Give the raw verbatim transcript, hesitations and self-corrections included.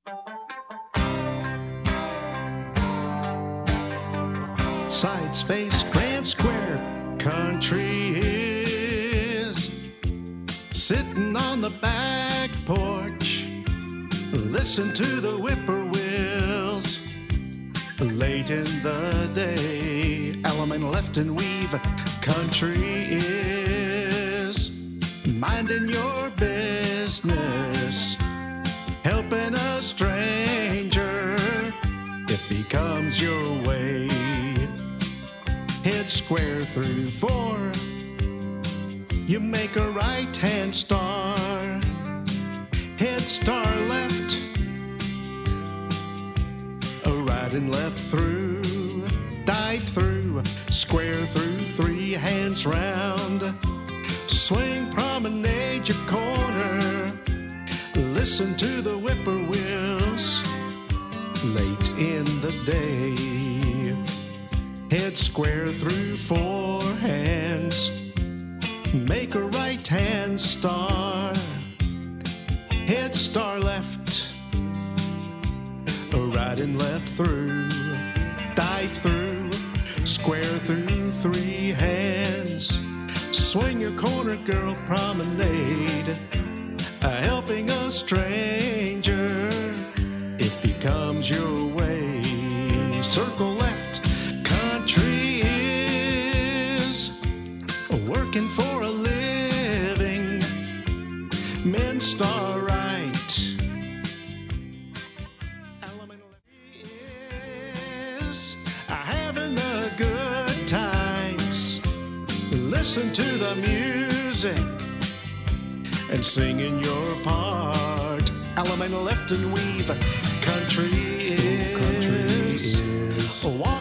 Sides face grand square country is. Sitting on the back porch, listen to the whippoorwills. Late in the day, Element left and weave country is. Minding your business, helping a stranger, it becomes your way. Head square through four, you make a right-hand star. Head star left, a right and left through. Dive through, square through, three hands round. Swing, promenade your corner, listen to the whippoorwills. Late in the day, head square through four hands, make a right-hand star. Head star left, a right and left through. Dive through, square through three hands. Swing your corner, girl, promenade, helping a stranger, it becomes your way. Circle left, country is. Working for a living, men star right. Element is having the good times. Listen to the music and sing in your part. Element left and weave country is. Country is.